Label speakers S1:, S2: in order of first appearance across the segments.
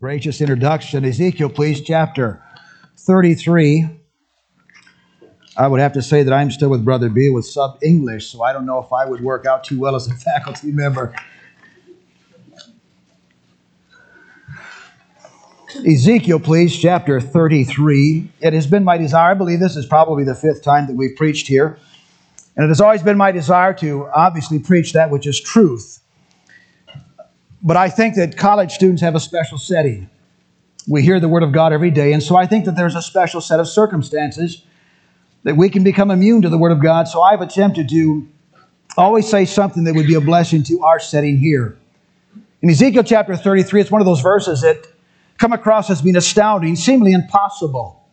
S1: Gracious introduction. Ezekiel, please, chapter 33. I would have to say that I'm still with Brother B with sub-English, so I don't know if I would work out too well as a faculty member. Ezekiel, please, chapter 33. It has been my desire, I believe this is probably the fifth time that we've preached here, and it has always been my desire to obviously preach that which is truth. But I think that college students have a special setting. We hear the Word of God every day, and so I think that there's a special set of circumstances that we can become immune to the Word of God. So I've attempted to always say something that would be a blessing to our setting here. In Ezekiel chapter 33, it's one of those verses that come across as being astounding, seemingly impossible.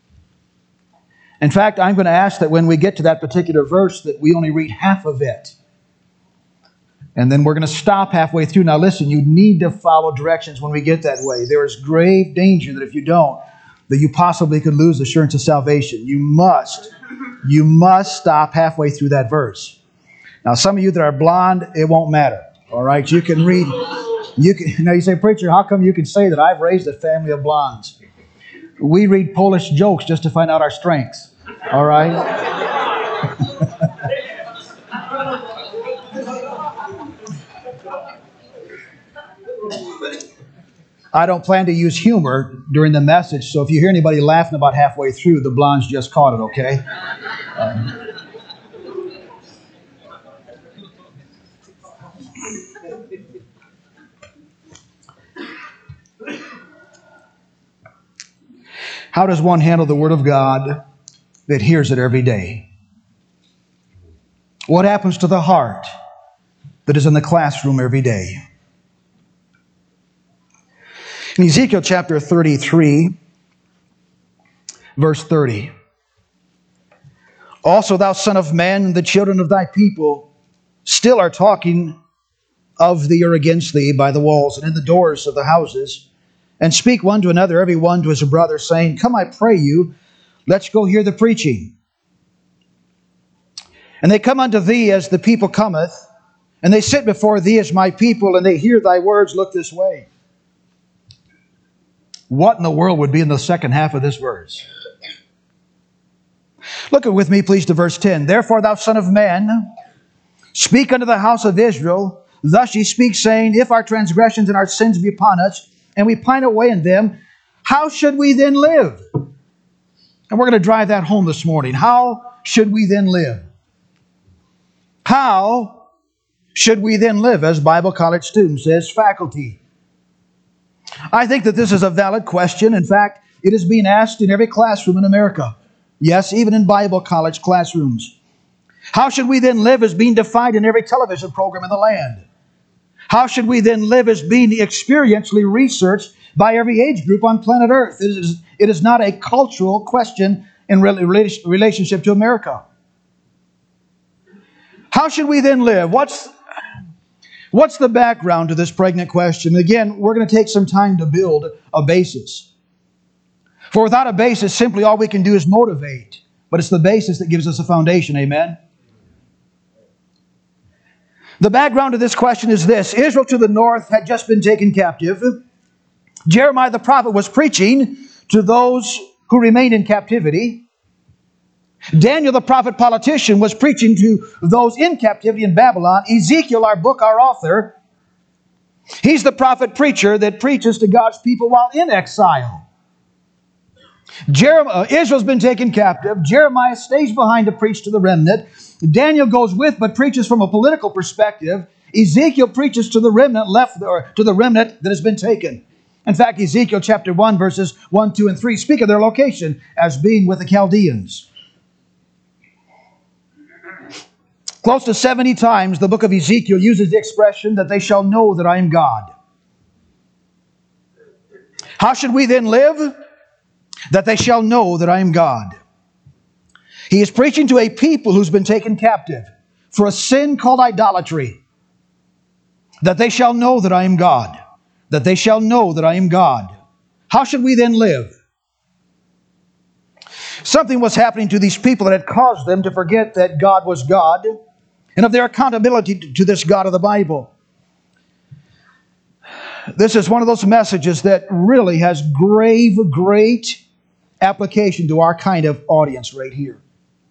S1: In fact, I'm going to ask that when we get to that particular verse that we only read half of it. And then we're going to stop halfway through. Now listen, you need to follow directions when we get that way. There is grave danger that if you don't, that you possibly could lose assurance of salvation. You must stop halfway through that verse. Now some of you that are blonde, it won't matter. All right, you can read. Now you say, preacher, how come you can say that I've raised a family of blondes? We read Polish jokes just to find out our strengths. All right? I don't plan to use humor during the message, so if you hear anybody laughing about halfway through, the blondes just caught it, okay? How does one handle the Word of God that hears it every day? What happens to the heart that is in the classroom every day? In Ezekiel chapter 33, verse 30. Also, thou son of man, the children of thy people still are talking of thee or against thee by the walls and in the doors of the houses, and speak one to another, every one to his brother, saying, Come, I pray you, let's go hear the preaching. And they come unto thee as the people cometh, and they sit before thee as my people, and they hear thy words, look this way. What in the world would be in the second half of this verse? Look with me, please, to verse 10. Therefore, thou son of man, speak unto the house of Israel. Thus ye speak, saying, If our transgressions and our sins be upon us, and we pine away in them, how should we then live? And we're going to drive that home this morning. How should we then live? How should we then live as Bible college students, as faculty? I think that this is a valid question. In fact, it is being asked in every classroom in America. Yes, even in Bible college classrooms. How should we then live as being defined in every television program in the land? How should we then live as being experientially researched by every age group on planet Earth? It is not a cultural question in relationship to America. How should we then live? What's the background to this pregnant question? Again, we're going to take some time to build a basis. For without a basis, simply all we can do is motivate. But it's the basis that gives us a foundation. Amen? The background to this question is this. Israel to the north had just been taken captive. Jeremiah the prophet was preaching to those who remained in captivity. Daniel the prophet politician was preaching to those in captivity in Babylon. Ezekiel, our author, he's the prophet preacher that preaches to God's people while in exile. Israel's been taken captive. Jeremiah stays behind to preach to the remnant. Daniel goes with but preaches from a political perspective. Ezekiel preaches to the remnant to the remnant that has been taken. In fact, Ezekiel chapter 1 verses 1, 2, and 3 speak of their location as being with the Chaldeans. Close to 70 times the book of Ezekiel uses the expression that they shall know that I am God. How should we then live? That they shall know that I am God. He is preaching to a people who's been taken captive for a sin called idolatry. That they shall know that I am God. That they shall know that I am God. How should we then live? Something was happening to these people that had caused them to forget that God was God and of their accountability to this God of the Bible. This is one of those messages that really has great application to our kind of audience right here.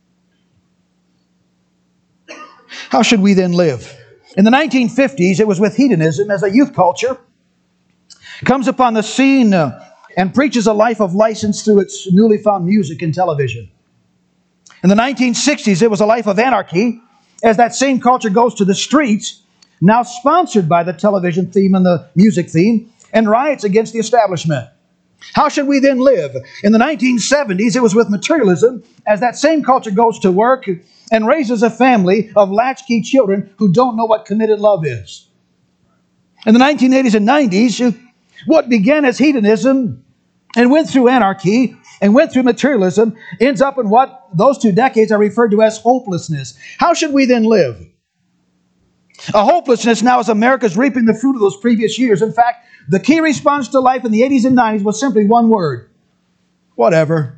S1: How should we then live? In the 1950s, it was with hedonism as a youth culture comes upon the scene and preaches a life of license through its newly found music and television. In the 1960s, it was a life of anarchy as that same culture goes to the streets, now sponsored by the television theme and the music theme, and riots against the establishment. How should we then live? In the 1970s, it was with materialism as that same culture goes to work and raises a family of latchkey children who don't know what committed love is. In the 1980s and 90s, what began as hedonism and went through anarchy and went through materialism ends up in what those 2 decades are referred to as hopelessness. How should we then live? A hopelessness now as America's reaping the fruit of those previous years. In fact, the key response to life in the 80s and 90s was simply one word: whatever.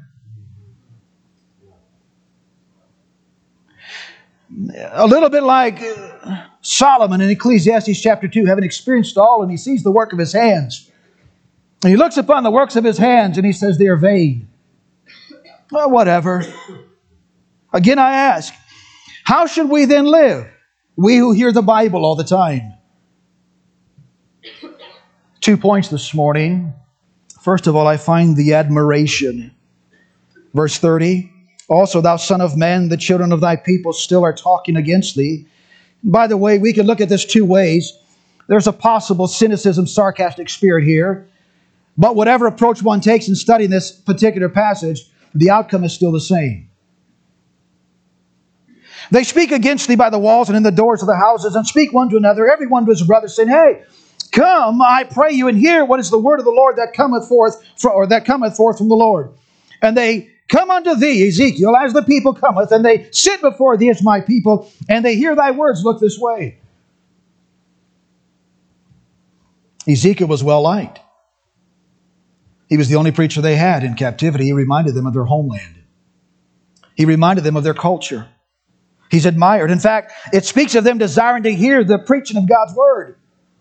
S1: A little bit like Solomon in Ecclesiastes chapter 2, having experienced all, and he sees the work of his hands. And he looks upon the works of his hands and he says they are vain. Well, whatever. Again, I ask, how should we then live? We who hear the Bible all the time. 2 points this morning. First of all, I find the admiration. Verse 30, also, thou son of man, the children of thy people still are talking against thee. By the way, we can look at this 2 ways. There's a possible cynicism, sarcastic spirit here. But whatever approach one takes in studying this particular passage, the outcome is still the same. They speak against thee by the walls and in the doors of the houses, and speak one to another, every one to his brother, saying, Hey, come, I pray you, and hear what is the word of the Lord that cometh forth from the Lord. And they come unto thee, Ezekiel, as the people cometh, and they sit before thee as my people, and they hear thy words. Look this way. Ezekiel was well liked. He was the only preacher they had in captivity. He reminded them of their homeland. He reminded them of their culture. He's admired. In fact, it speaks of them desiring to hear the preaching of God's Word.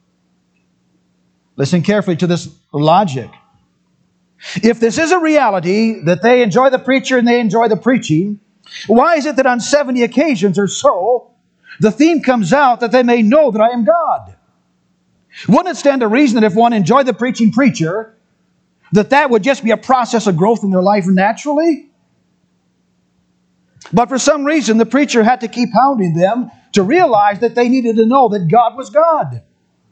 S1: Listen carefully to this logic. If this is a reality, that they enjoy the preacher and they enjoy the preaching, why is it that on 70 occasions or so, the theme comes out that they may know that I am God? Wouldn't it stand to reason that if one enjoyed the preaching preacher, that would just be a process of growth in their life naturally? But for some reason, the preacher had to keep hounding them to realize that they needed to know that God was God.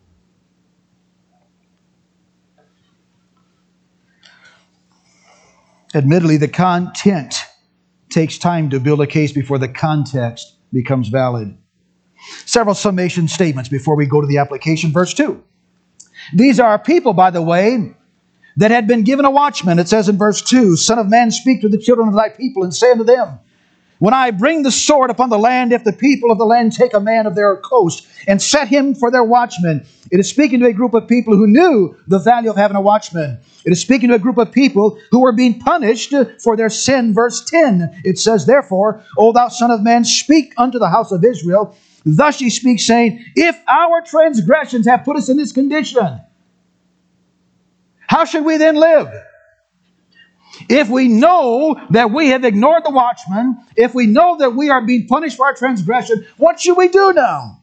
S1: Admittedly, the content takes time to build a case before the context becomes valid. Several summation statements before we go to the application. Verse 2. These are people, by the way, that had been given a watchman. It says in verse 2, Son of man, speak to the children of thy people, and say unto them, When I bring the sword upon the land, if the people of the land take a man of their coast and set him for their watchman. It is speaking to a group of people who knew the value of having a watchman. It is speaking to a group of people who were being punished for their sin. Verse 10, it says, Therefore, O thou son of man, speak unto the house of Israel. Thus ye speak, saying, If our transgressions have put us in this condition, how should we then live? If we know that we have ignored the watchman, if we know that we are being punished for our transgression, what should we do now?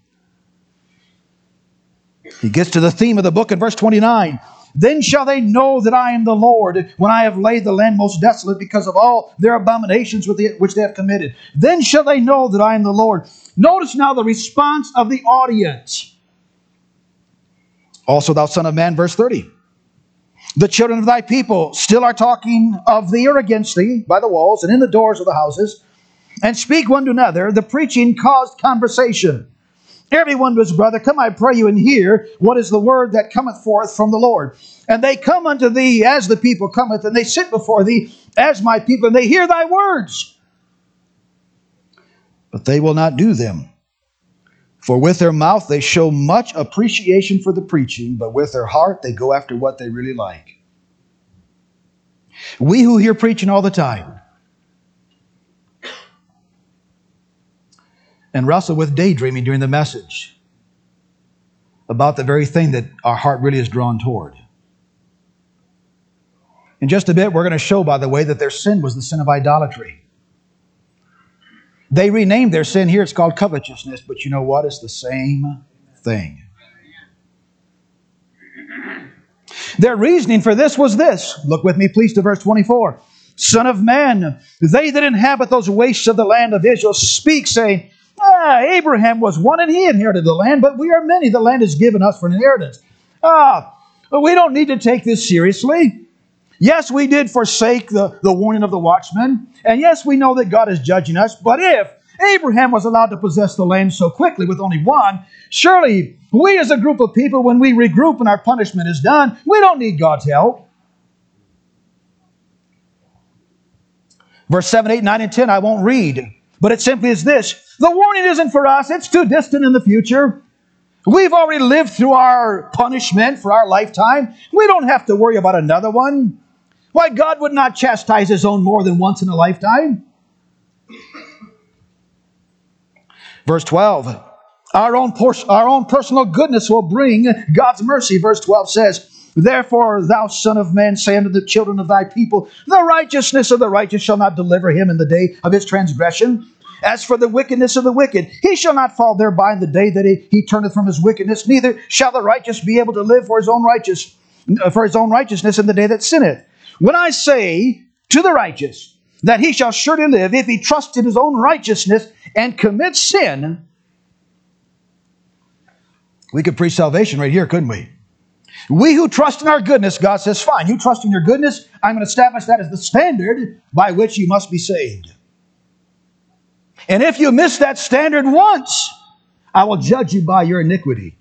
S1: He gets to the theme of the book in verse 29. Then shall they know that I am the Lord, when I have laid the land most desolate because of all their abominations which they have committed. Then shall they know that I am the Lord. Notice now the response of the audience. Also, thou son of man, verse 30. The children of thy people still are talking of thee or against thee by the walls and in the doors of the houses, and speak one to another. The preaching caused conversation. Everyone to his brother, come, I pray you, and hear what is the word that cometh forth from the Lord. And they come unto thee as the people cometh, and they sit before thee as my people, and they hear thy words. But they will not do them. For with their mouth they show much appreciation for the preaching, but with their heart they go after what they really like. We who hear preaching all the time and wrestle with daydreaming during the message, about the very thing that our heart really is drawn toward. In just a bit, we're going to show, by the way, that their sin was the sin of idolatry. They renamed their sin here. It's called covetousness, but you know what? It's the same thing. Their reasoning for this was this. Look with me, please, to verse 24. Son of man, they that inhabit those wastes of the land of Israel speak, saying, Abraham was one and he inherited the land, but we are many. The land is given us for an inheritance. We don't need to take this seriously. Yes, we did forsake the warning of the watchman. And yes, we know that God is judging us. But if Abraham was allowed to possess the land so quickly with only one, surely we as a group of people, when we regroup and our punishment is done, we don't need God's help. Verse 7, 8, 9, and 10, I won't read. But it simply is this. The warning isn't for us. It's too distant in the future. We've already lived through our punishment for our lifetime. We don't have to worry about another one. Why, God would not chastise His own more than once in a lifetime. Verse 12. Our own personal goodness will bring God's mercy. Verse 12 says, Therefore, thou son of man, say unto the children of thy people, the righteousness of the righteous shall not deliver him in the day of his transgression. As for the wickedness of the wicked, he shall not fall thereby in the day that he turneth from his wickedness, neither shall the righteous be able to live for his own righteousness in the day that sinneth. When I say to the righteous that he shall surely live, if he trusts in his own righteousness and commits sin, we could preach salvation right here, couldn't we? We who trust in our goodness, God says, fine, you trust in your goodness, I'm going to establish that as the standard by which you must be saved. And if you miss that standard once, I will judge you by your iniquity.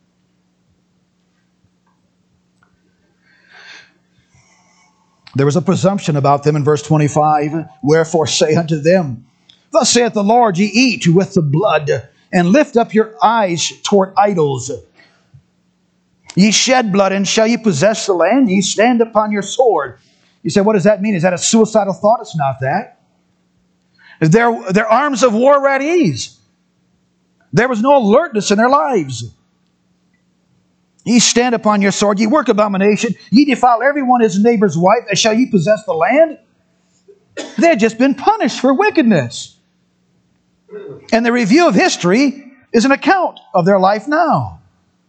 S1: There was a presumption about them in verse 25. Wherefore say unto them, Thus saith the Lord, ye eat with the blood, and lift up your eyes toward idols. Ye shed blood, and shall ye possess the land? Ye stand upon your sword. You say, what does that mean? Is that a suicidal thought? It's not that. Their arms of war were at ease. There was no alertness in their lives. Ye stand upon your sword, ye work abomination, ye defile every one his neighbor's wife, and shall ye possess the land? They had just been punished for wickedness. And the review of history is an account of their life now.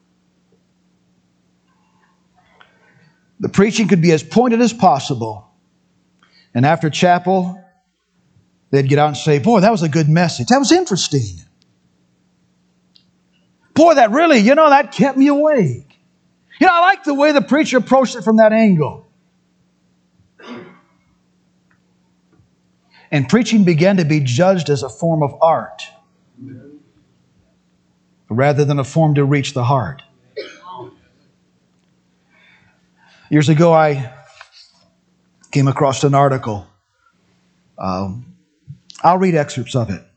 S1: The preaching could be as pointed as possible. And after chapel, they'd get out and say, boy, that was a good message. That was interesting. Boy, that really, that kept me awake. I like the way the preacher approached it from that angle. And preaching began to be judged as a form of art rather than a form to reach the heart. Years ago, I came across an article. I'll read excerpts of it.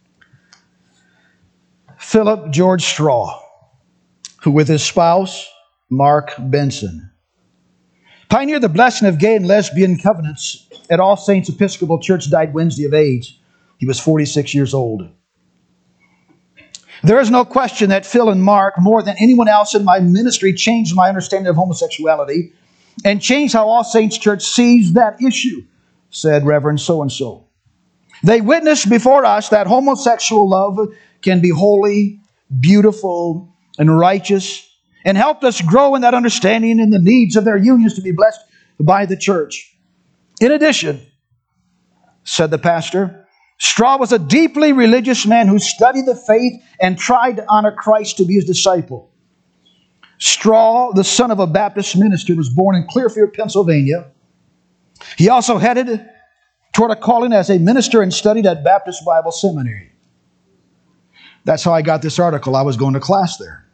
S1: Philip George Straw, who with his spouse, Mark Benson, pioneered the blessing of gay and lesbian covenants at All Saints Episcopal Church, died Wednesday of age. He was 46 years old. There is no question that Phil and Mark, more than anyone else in my ministry, changed my understanding of homosexuality and changed how All Saints Church sees that issue, said Reverend so-and-so. They witnessed before us that homosexual love can be holy, beautiful, and righteous, and helped us grow in that understanding and the needs of their unions to be blessed by the church. In addition, said the pastor, Straw was a deeply religious man who studied the faith and tried to honor Christ to be his disciple. Straw, the son of a Baptist minister, was born in Clearfield, Pennsylvania. He also headed toward a calling as a minister and studied at Baptist Bible Seminary. That's how I got this article. I was going to class there.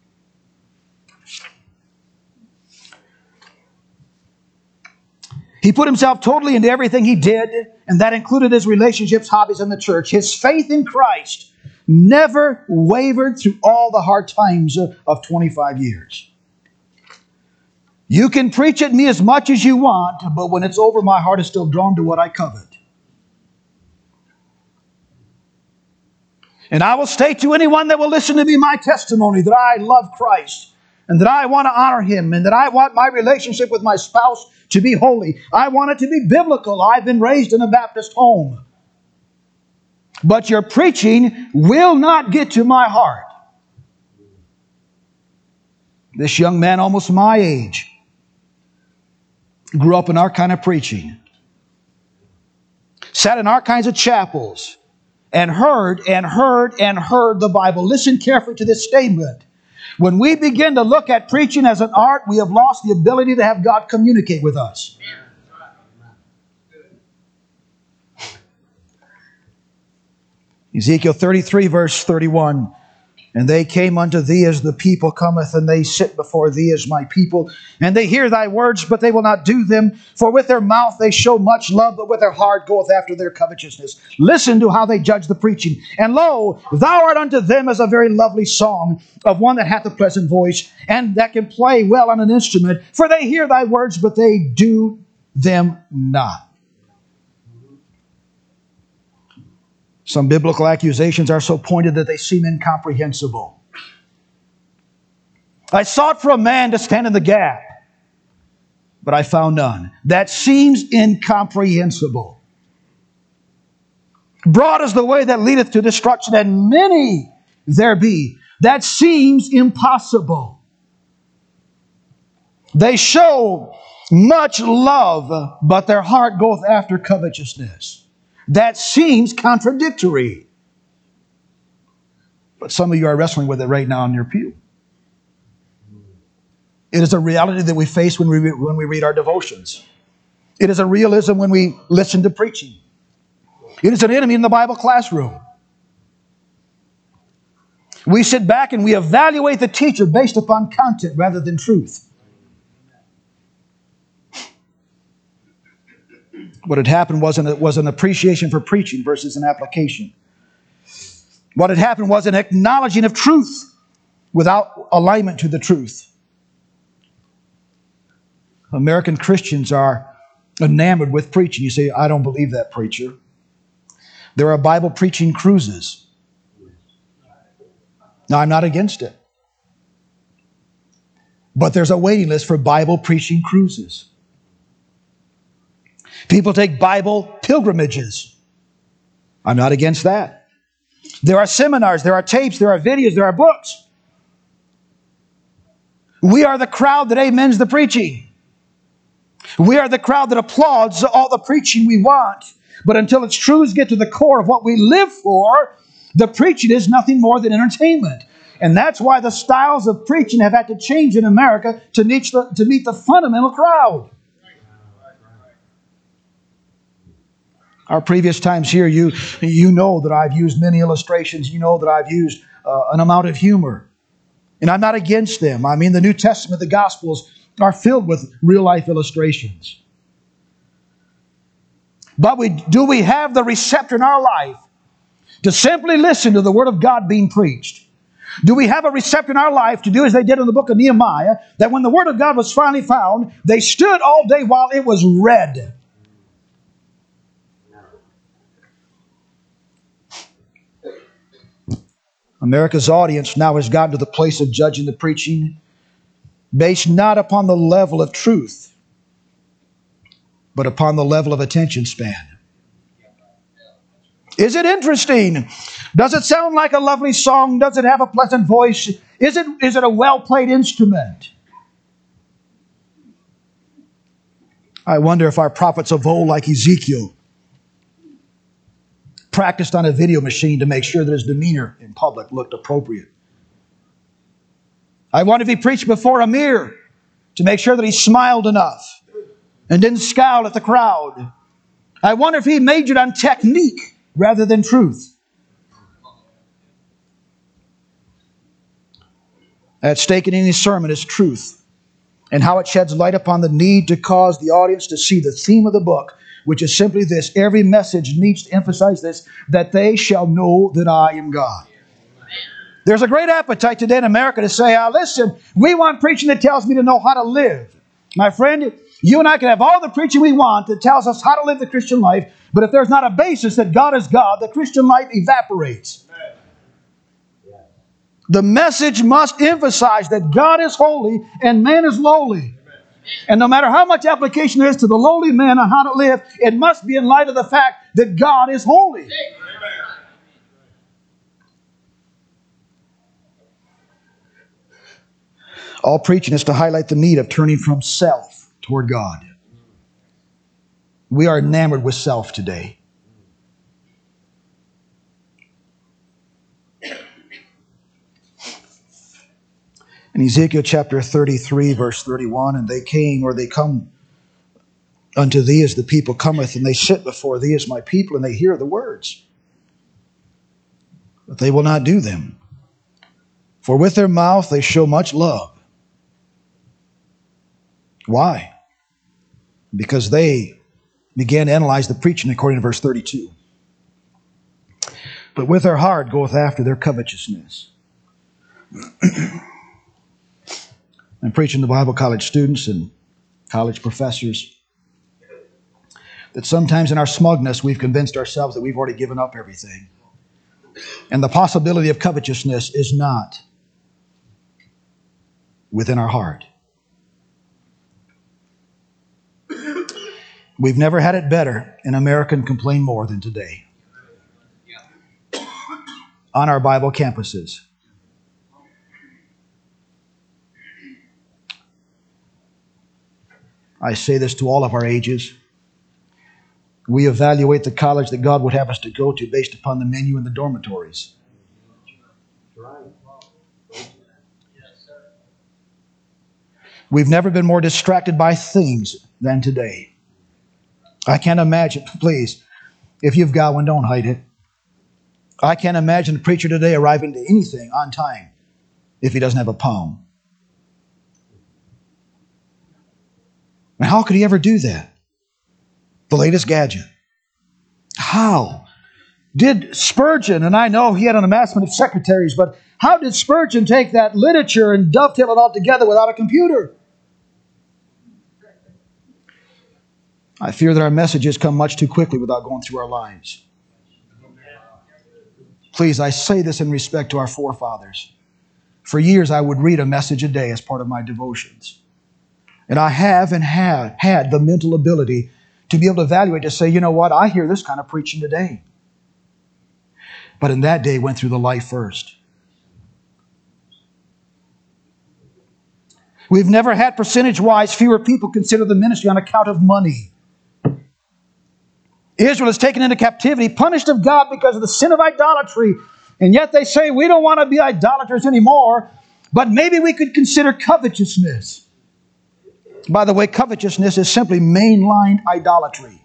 S1: He put himself totally into everything he did, and that included his relationships, hobbies, and the church. His faith in Christ never wavered through all the hard times of 25 years. You can preach at me as much as you want, but when it's over, my heart is still drawn to what I covet. And I will state to anyone that will listen to me my testimony that I love Christ and that I want to honor Him and that I want my relationship with my spouse to be holy. I want it to be biblical. I've been raised in a Baptist home. But your preaching will not get to my heart. This young man, almost my age, grew up in our kind of preaching. Sat in our kinds of chapels and heard the Bible. Listen carefully to this statement. When we begin to look at preaching as an art, we have lost the ability to have God communicate with us. Ezekiel 33, verse 31. And they came unto thee as the people cometh, and they sit before thee as my people. And they hear thy words, but they will not do them. For with their mouth they show much love, but with their heart goeth after their covetousness. Listen to how they judge the preaching. And lo, thou art unto them as a very lovely song of one that hath a pleasant voice, and that can play well on an instrument. For they hear thy words, but they do them not. Some biblical accusations are so pointed that they seem incomprehensible. I sought for a man to stand in the gap, but I found none. That seems incomprehensible. Broad is the way that leadeth to destruction, and many there be. That seems impossible. They show much love, but their heart goeth after covetousness. That seems contradictory. But some of you are wrestling with it right now in your pew. It is a reality that we face when we read our devotions. It is a realism when we listen to preaching. It is an enemy in the Bible classroom. We sit back and we evaluate the teacher based upon content rather than truth. What had happened was an appreciation for preaching versus an application. What had happened was an acknowledging of truth without alignment to the truth. American Christians are enamored with preaching. You say, I don't believe that, preacher. There are Bible preaching cruises. Now, I'm not against it. But there's a waiting list for Bible preaching cruises. People take Bible pilgrimages. I'm not against that. There are seminars, there are tapes, there are videos, there are books. We are the crowd that amens the preaching. We are the crowd that applauds all the preaching we want. But until its truths get to the core of what we live for, the preaching is nothing more than entertainment. And that's why the styles of preaching have had to change in America to meet the fundamental crowd. Our previous times here, you know that I've used many illustrations. You know that I've used an amount of humor. And I'm not against them. I mean, the New Testament, the Gospels, are filled with real-life illustrations. But do we have the receptor in our life to simply listen to the Word of God being preached? Do we have a receptor in our life to do as they did in the book of Nehemiah, that when the Word of God was finally found, they stood all day while it was read? America's audience now has gotten to the place of judging the preaching based not upon the level of truth, but upon the level of attention span. Is it interesting? Does it sound like a lovely song? Does it have a pleasant voice? Is it a well-played instrument? I wonder if our prophets of old, like Ezekiel, practiced on a video machine to make sure that his demeanor in public looked appropriate. I wonder if he preached before a mirror to make sure that he smiled enough and didn't scowl at the crowd. I wonder if he majored on technique rather than truth. At stake in any sermon is truth, and how it sheds light upon the need to cause the audience to see the theme of the book, which is simply this: every message needs to emphasize this, that they shall know that I am God. There's a great appetite today in America to say, listen, we want preaching that tells me to know how to live. My friend, you and I can have all the preaching we want that tells us how to live the Christian life, but if there's not a basis that God is God, the Christian life evaporates. The message must emphasize that God is holy and man is lowly. And no matter how much application there is to the lowly man on how to live, it must be in light of the fact that God is holy. All preaching is to highlight the need of turning from self toward God. We are enamored with self today. In Ezekiel chapter 33, verse 31, and they came, or they come unto thee as the people cometh, and they sit before thee as my people, and they hear the words. But they will not do them. For with their mouth they show much love. Why? Because they began to analyze the preaching according to verse 32. But with their heart goeth after their covetousness. I'm preaching to Bible college students and college professors that sometimes in our smugness we've convinced ourselves that we've already given up everything. And the possibility of covetousness is not within our heart. We've never had it better, and America can complain more than today. On our Bible campuses. I say this to all of our ages. We evaluate the college that God would have us to go to based upon the menu in the dormitories. We've never been more distracted by things than today. I can't imagine, please, if you've got one, don't hide it. I can't imagine a preacher today arriving to anything on time if he doesn't have a palm. And how could he ever do that? The latest gadget. How? Did Spurgeon, and I know he had an amassment of secretaries, but how did Spurgeon take that literature and dovetail it all together without a computer? I fear that our messages come much too quickly without going through our lives. Please, I say this in respect to our forefathers. For years, I would read a message a day as part of my devotions. And I have and have had the mental ability to be able to evaluate, to say, you know what, I hear this kind of preaching today. But in that day, went through the life first. We've never had percentage-wise fewer people consider the ministry on account of money. Israel is taken into captivity, punished of God because of the sin of idolatry. And yet they say, we don't want to be idolaters anymore, but maybe we could consider covetousness. By the way, covetousness is simply mainline idolatry.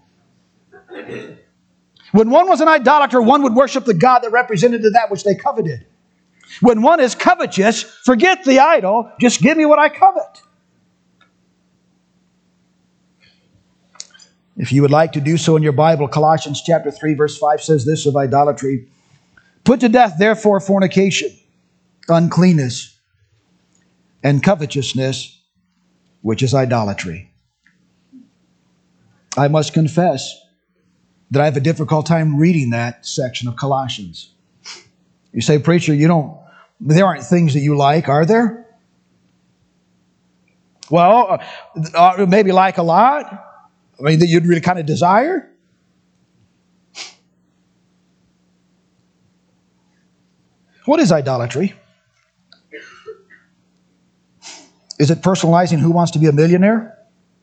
S1: When one was an idolater, one would worship the God that represented that which they coveted. When one is covetous, forget the idol, just give me what I covet. If you would like to do so in your Bible, Colossians chapter 3, verse 5 says this of idolatry. Put to death, therefore, fornication, uncleanness, and covetousness, which is idolatry. I must confess that I have a difficult time reading that section of Colossians. You say, preacher, there aren't things that you like, are there? Well, maybe like a lot. I mean, that you'd really kind of desire. What is idolatry? Is it personalizing who wants to be a millionaire?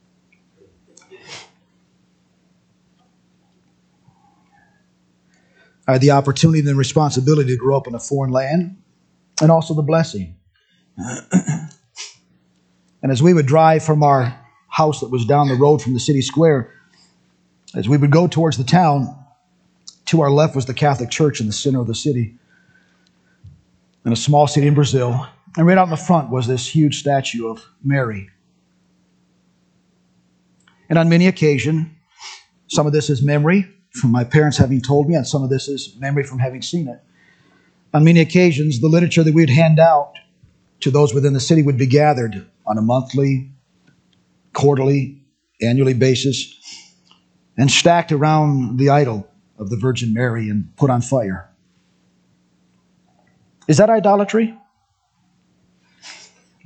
S1: I had the opportunity and the responsibility to grow up in a foreign land, and also the blessing. And as we would drive from our house that was down the road from the city square, as we would go towards the town, to our left was the Catholic Church in the center of the city, in a small city in Brazil. And right out in the front was this huge statue of Mary. And on many occasions, some of this is memory from my parents having told me, and some of this is memory from having seen it. On many occasions, the literature that we would hand out to those within the city would be gathered on a monthly, quarterly, annually basis, and stacked around the idol of the Virgin Mary and put on fire. Is that idolatry?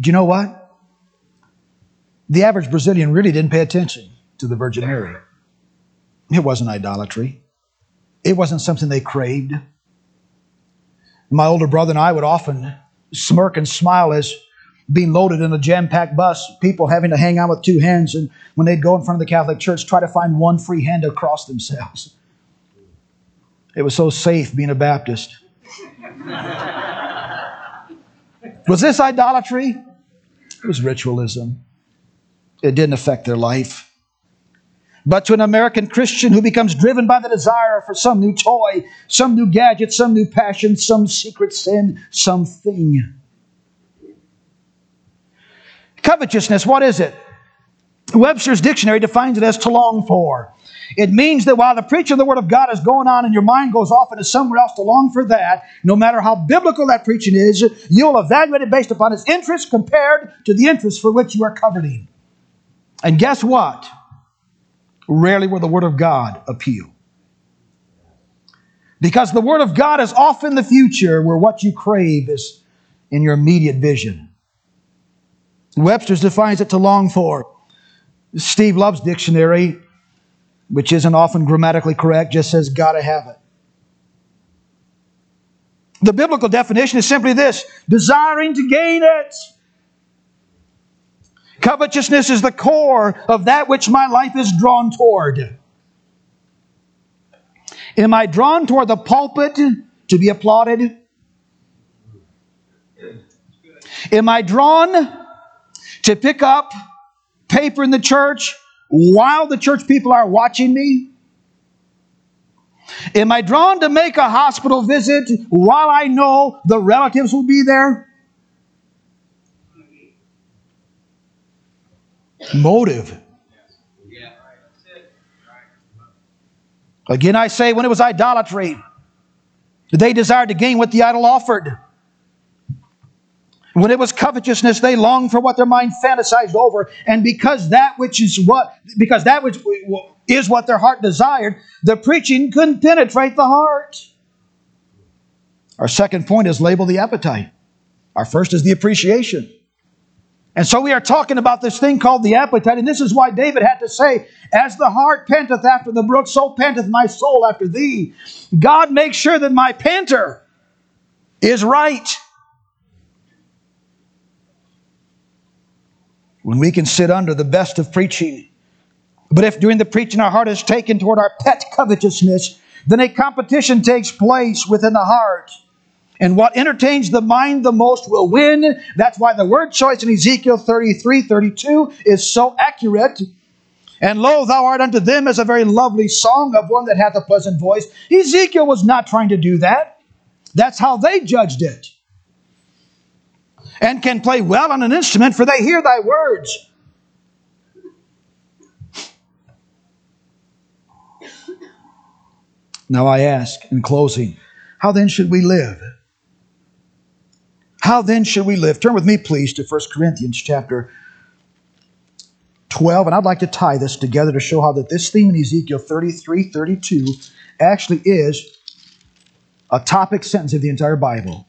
S1: Do you know what? The average Brazilian really didn't pay attention to the Virgin Mary. It wasn't idolatry. It wasn't something they craved. My older brother and I would often smirk and smile as being loaded in a jam-packed bus, people having to hang out with two hands, and when they'd go in front of the Catholic Church, try to find one free hand to cross themselves. It was so safe being a Baptist. Was this idolatry? It was ritualism. It didn't affect their life. But to an American Christian who becomes driven by the desire for some new toy, some new gadget, some new passion, some secret sin, something. Covetousness, what is it? Webster's dictionary defines it as to long for. It means that while the preaching of the Word of God is going on and your mind goes off into somewhere else to long for that, no matter how biblical that preaching is, you'll evaluate it based upon its interest compared to the interest for which you are coveting. And guess what? Rarely will the Word of God appeal. Because the Word of God is off in the future where what you crave is in your immediate vision. Webster's defines it to long for. Steve Love's dictionary, which isn't often grammatically correct, just says gotta have it. The biblical definition is simply this: desiring to gain it. Covetousness is the core of that which my life is drawn toward. Am I drawn toward the pulpit to be applauded? Am I drawn to pick up paper in the church while the church people are watching me? Am I drawn to make a hospital visit while I know the relatives will be there? Motive. Again, I say, when it was idolatry, they desired to gain what the idol offered. When it was covetousness, they longed for what their mind fantasized over, and because that which is what their heart desired, the preaching couldn't penetrate the heart. Our second point is label the appetite. Our first is the appreciation. And so we are talking about this thing called the appetite, and this is why David had to say, as the hart panteth after the brook, so panteth my soul after thee. God makes sure that my panter is right. When we can sit under the best of preaching, but if during the preaching our heart is taken toward our pet covetousness, then a competition takes place within the heart. And what entertains the mind the most will win. That's why the word choice in Ezekiel 33:32 is so accurate. And lo, thou art unto them as a very lovely song of one that hath a pleasant voice. Ezekiel was not trying to do that. That's how they judged it. And can play well on an instrument, for they hear thy words. Now I ask, in closing, how then should we live? How then should we live? Turn with me, please, to 1 Corinthians chapter 12. And I'd like to tie this together to show how that this theme in Ezekiel 33:32 actually is a topic sentence of the entire Bible.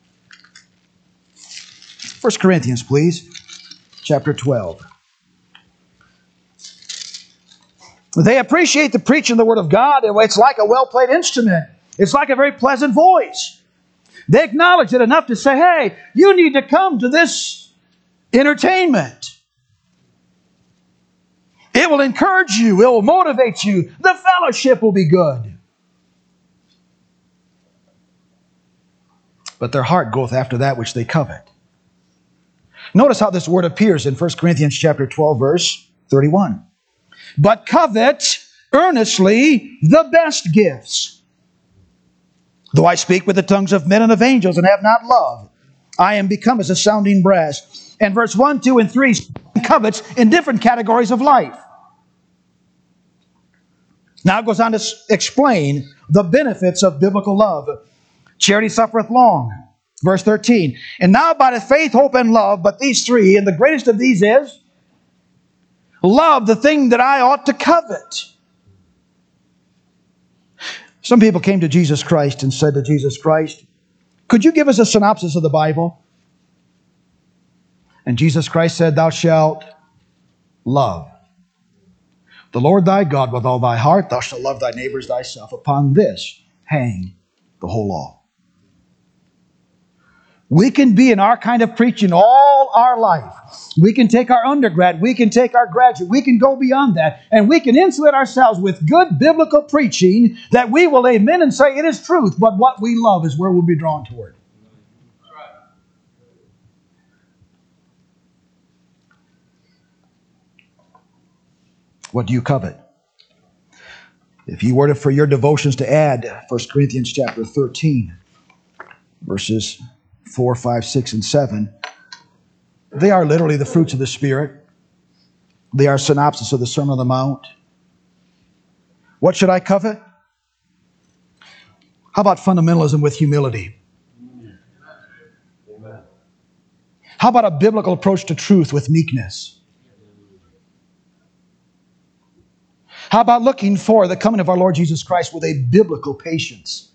S1: 1 Corinthians, please, chapter 12. They appreciate the preaching of the Word of God. It's like a well-played instrument. It's like a very pleasant voice. They acknowledge it enough to say, hey, you need to come to this entertainment. It will encourage you. It will motivate you. The fellowship will be good. But their heart goeth after that which they covet. Notice how this word appears in 1 Corinthians chapter 12, verse 31. But covet earnestly the best gifts. Though I speak with the tongues of men and of angels and have not love, I am become as a sounding brass. And verse 1, 2, and 3 covets in different categories of life. Now it goes on to explain the benefits of biblical love. Charity suffereth long. Verse 13. And now abideth faith, hope, and love, but these three, and the greatest of these is love, the thing that I ought to covet. Some people came to Jesus Christ and said to Jesus Christ, could you give us a synopsis of the Bible? And Jesus Christ said, thou shalt love the Lord thy God with all thy heart. Thou shalt love thy neighbors thyself. Upon this hang the whole law. We can be in our kind of preaching all our life. We can take our undergrad, we can take our graduate, we can go beyond that, and we can insulate ourselves with good biblical preaching that we will amen and say it is truth, but what we love is where we'll be drawn toward. What do you covet? If you were to, for your devotions to add 1 Corinthians chapter 13, verses 4, 5, 6, and 7, they are literally the fruits of the Spirit. They are synopsis of the Sermon on the Mount. What should I covet? How about fundamentalism with humility? How about a biblical approach to truth with meekness? How about looking for the coming of our Lord Jesus Christ with a biblical patience?